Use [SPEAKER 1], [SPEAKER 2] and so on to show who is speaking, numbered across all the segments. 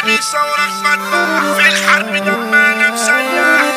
[SPEAKER 1] اللي بيصورك مدمع في الحرب دمنا مسيح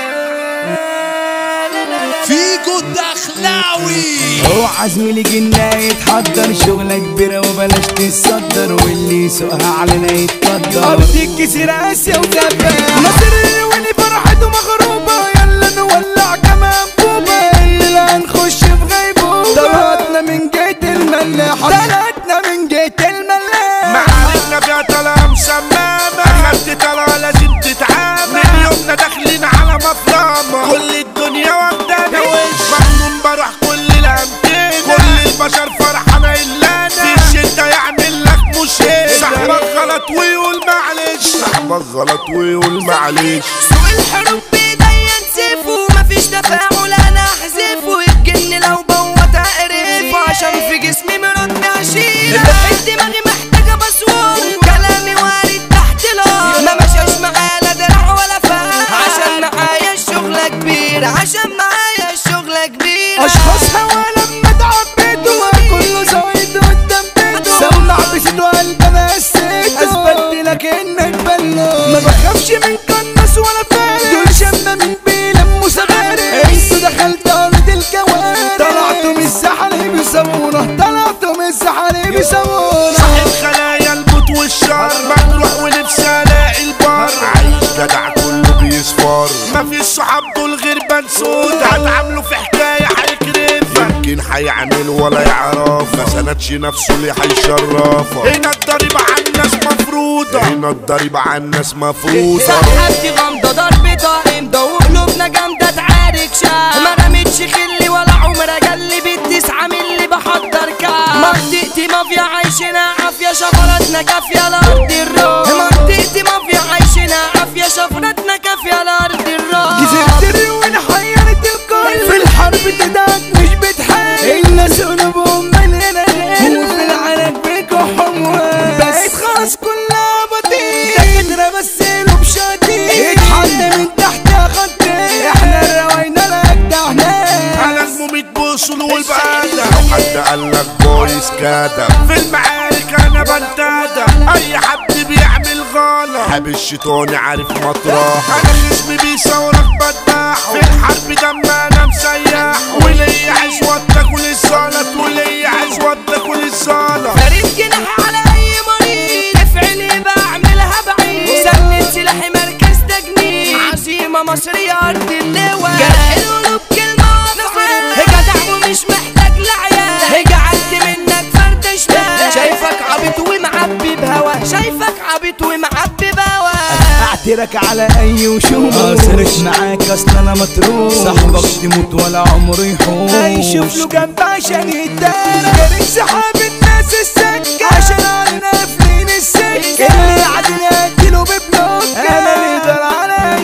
[SPEAKER 2] فيكو الدخلاوي.
[SPEAKER 3] اوعى زميلي جنا يتحضر، شغلة كبيرة وبلاش تتصدر، واللي يسوقها علينا يتقدر. ارض كسر اسيا وجبان مصري واللي فرحته مغروبة، يلا نولع كمان بوبة، اللي هنخش في غيبوبة. طلعتنا من جيت الملاح، طلعتنا من جيت الملاح،
[SPEAKER 1] معاركنا فيها طلعة مسمامة، اخدت طلعة لازم تتعامل، من يومنا داخلين على مفرمة، كل الدنيا واخدانا وش مجنون بروح كل الامكنة، كل البشر فرحانة الا انا، في الشدة يعمل لك مشكلة، صاحبك غلط ويقول معلش، صاحبك غلط ويقول معلش.
[SPEAKER 4] سوق الحروب بيبين سيفه، مفيش تفاعل انا احذفه، الجن لو بوت اقرفه، عشان في جسمي مرض هشيله، دماغي محتاجة بصور، كلامي وارد تحت الارض، ما مشاش معايا لا درع ولا فهم، عشان معايا الشغلة كبيرة، عشان معايا الشغلة كبيرة.
[SPEAKER 3] اشخاص هوا لما تعبيته كله زايد قدام بيته، سمع بسيط وقلب انا قسيته، اثبت لك انك بلو، ما بخافش من قناص ولا فارس، دول شمامين بيلموا سغاري، انتوا دخلتوا ارض الجواري، طلعتوا من السحر بيسمونا، طلعتوا من السحر بيسمونا.
[SPEAKER 1] صاحب خلايا الموت والشر، مجروح ونفسي الاقي البر، عايش جدع كله بيصفر، مفيش صحاب دول غير بنسود، هتعاملوا في حكاية هيكرفها، يمكن هيعمل ولا يعرف، ما سندش نفسه ليه هيشرفها، هنا الضريبة على الناس مفروضة، هنا الضريبة على الناس مفروضة.
[SPEAKER 4] سحبتي غمضة ضرب طائم وقلوبنا جامدة تعارك شاه، ما رميتش خلي ولا عمر جلي بالتسعة من اللي بحضر كام، منطقتي مافيا عايشنا عافية، شفرتنا كافية لأرض الروح، منطقتي مافيا عايشنا عافية، شفرتنا كافية لأرض الروح.
[SPEAKER 3] جزيرة الروين حيرت الكل، في الحرب تدعك مش بتحارب، الناس قلوبهم مليانة غير، وفي العرق بيكحهم بقيت خلاص كلها بطيء، دكاترة مثلوا بشاطئ، اتحدى من تحت خطي، احنا روينا لك هناك،
[SPEAKER 1] على المميت بوصل والبقادة، لو حد قالك بويس كادم، في المعارك انا بنتادم، اي حد بيعمل غلط حاب الشيطان عارف مطرح، انا خصمي بيصورك بداح، في الحرب دمنا انا مسيح، وليا عزوة تاكل الزلط، وليا عزوة تاكل الزلط.
[SPEAKER 4] فريد جناح على اي مريض، افعلي بعملها بعيد، سند سلاحي مركز تجنيد، عزيمة مصرية ارض اللواء، جرح القلوب كلمة وافعال، جدع ومش محتاج لعيال، قعدت منك فردشتها، شايفك عبيط ومعبي بهوا، شايفك عبيط ومعبي بهوا،
[SPEAKER 3] اعترك على اي وشوش، اصرش معاك اصل انا متروك، صاحبك تموت ولا عمره يحوش، هيشوف له جنب عشان يتدارى، جارك سحاب الناس السكة، عشان علينا قافلين السكة، اللي قاعدين اديله ببلوك، انا ليدر على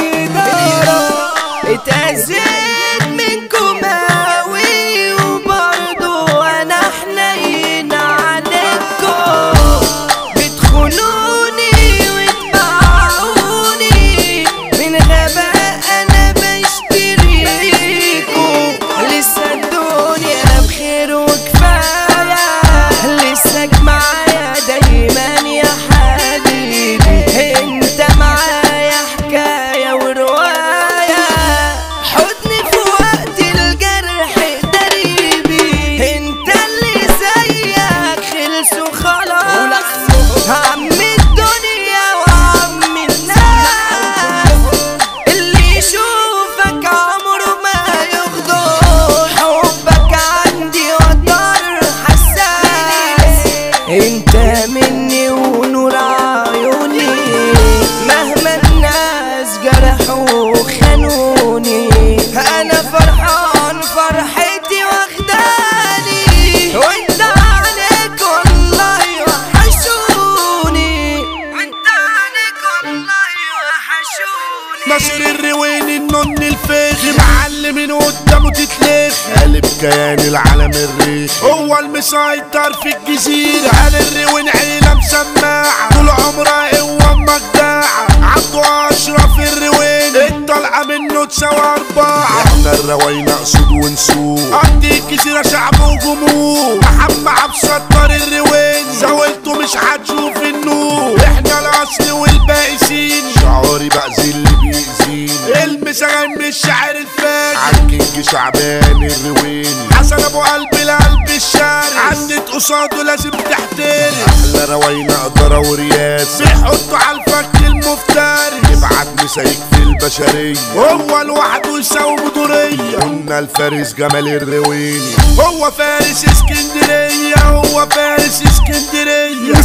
[SPEAKER 3] يدارة،
[SPEAKER 4] اتأذيت منكم اوي، وبرضو انا حنين عليكم، بتخونوني وتباعوني، من غباء انا بشتريكم، لسه الدنيا بخير وكفاية، لسه معايا دايما يا حبيبي، انت معايا حكاية ورواية، حضني في وقت الجرح قريبي، انت اللي زيك خلص وخلاص، عم الدنيا وعم الناس، اللي يشوفك عمره ما يغدر، حبك عندي وطر حساس، انت مني ونور عيوني، مهما الناس جرحوا خانوني، انا فرحان فرحتي واخداني، وانت عليك والله وحشوني، وانت عليك والله وحشوني.
[SPEAKER 1] ناصر الروين النن الفخ، معلم قدامه تتلخ، قلب كيان العالم الريخ، هو المسيطر في الجزيرة، قال الروين عيلة مسماعة، طول عمرها قوة مجداعة، عنده أشرف الروين، الطلعة منه تساوي 4، احنا الروينة أقصد ونسوق، قضي الجزيرة شعب وجمهور، محمد عبد الستار الروين، زاولته مش هتشوف النور، احنا الأصل والباقي شعبان الرويني حسن ابو قلب لقلب الشارع عدت قصاده لازم تحترم احلى رواينا قدرة ورياسة بيحطوا على الفك المفترس يبعت مسايك في البشرية هو لوحده يساوي بدورية قلنا الفارس جمال الرويني هو فارس اسكندرية هو فارس اسكندرية